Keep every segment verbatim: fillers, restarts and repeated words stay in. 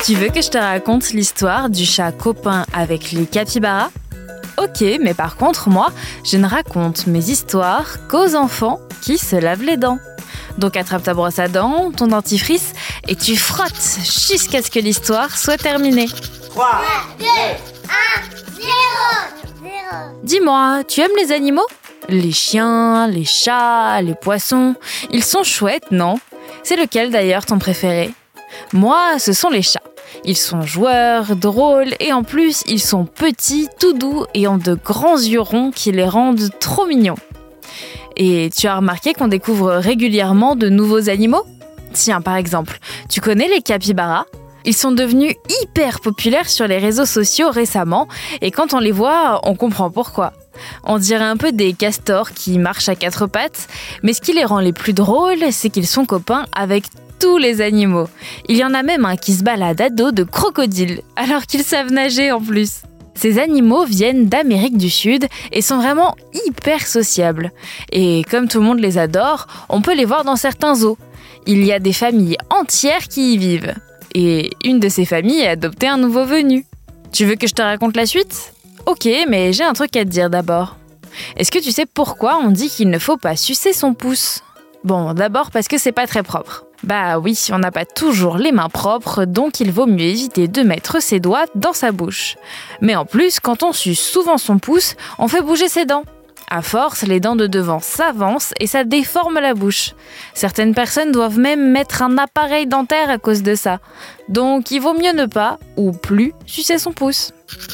Tu veux que je te raconte l'histoire du chat copain avec les capybaras ? Ok, mais par contre, moi, je ne raconte mes histoires qu'aux enfants qui se lavent les dents. Donc attrape ta brosse à dents, ton dentifrice, et tu frottes jusqu'à ce que l'histoire soit terminée. trois, deux, un, zéro. Dis-moi, tu aimes les animaux ? Les chiens, les chats, les poissons, ils sont chouettes, non ? C'est lequel d'ailleurs ton préféré ? Moi, ce sont les chats. Ils sont joueurs, drôles et en plus, ils sont petits, tout doux et ont de grands yeux ronds qui les rendent trop mignons. Et tu as remarqué qu'on découvre régulièrement de nouveaux animaux ? Tiens, par exemple, tu connais les capybaras ? Ils sont devenus hyper populaires sur les réseaux sociaux récemment et quand on les voit, on comprend pourquoi. On dirait un peu des castors qui marchent à quatre pattes, mais ce qui les rend les plus drôles, c'est qu'ils sont copains avec tous les animaux. Il y en a même un qui se balade à dos de crocodile, alors qu'ils savent nager en plus. Ces animaux viennent d'Amérique du Sud et sont vraiment hyper sociables. Et comme tout le monde les adore, on peut les voir dans certains zoos. Il y a des familles entières qui y vivent. Et une de ces familles a adopté un nouveau venu. Tu veux que je te raconte la suite ? Ok, mais j'ai un truc à te dire d'abord. Est-ce que tu sais pourquoi on dit qu'il ne faut pas sucer son pouce ? Bon, d'abord parce que c'est pas très propre. Bah oui, on n'a pas toujours les mains propres, donc il vaut mieux éviter de mettre ses doigts dans sa bouche. Mais en plus, quand on suce souvent son pouce, on fait bouger ses dents. À force, les dents de devant s'avancent et ça déforme la bouche. Certaines personnes doivent même mettre un appareil dentaire à cause de ça. Donc il vaut mieux ne pas, ou plus, sucer son pouce.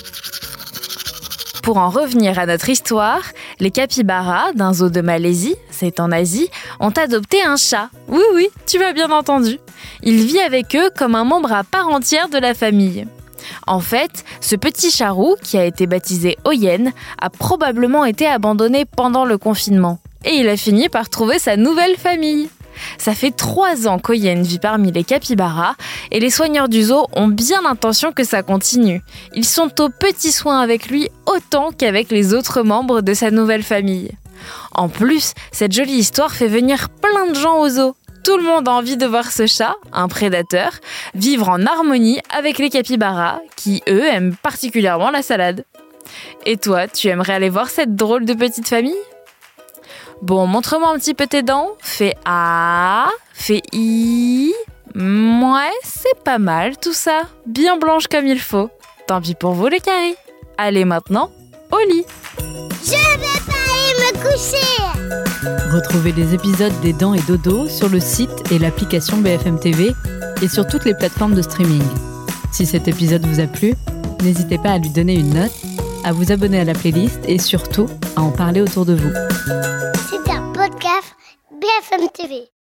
Pour en revenir à notre histoire, les capybaras d'un zoo de Malaisie, c'est en Asie, ont adopté un chat. Oui, oui, tu m'as bien entendu. Il vit avec eux comme un membre à part entière de la famille. En fait, ce petit chat roux, qui a été baptisé Oyen, a probablement été abandonné pendant le confinement. Et il a fini par trouver sa nouvelle famille. Ça fait trois ans qu'Oyen vit parmi les capybaras et les soigneurs du zoo ont bien l'intention que ça continue. Ils sont aux petits soins avec lui autant qu'avec les autres membres de sa nouvelle famille. En plus, cette jolie histoire fait venir plein de gens au zoo. Tout le monde a envie de voir ce chat, un prédateur, vivre en harmonie avec les capybaras qui, eux, aiment particulièrement la salade. Et toi, tu aimerais aller voir cette drôle de petite famille ? Bon, montre-moi un petit peu tes dents. Fais A, fais I. Ouais, c'est pas mal tout ça. Bien blanche comme il faut. Tant pis pour vous les caries. Allez maintenant, au lit. Je vais pas aller me coucher. Retrouvez les épisodes des Dents et Dodo sur le site et l'application B F M T V et sur toutes les plateformes de streaming. Si cet épisode vous a plu, n'hésitez pas à lui donner une note, à vous abonner à la playlist et surtout à en parler autour de vous. C'était un podcast B F M T V.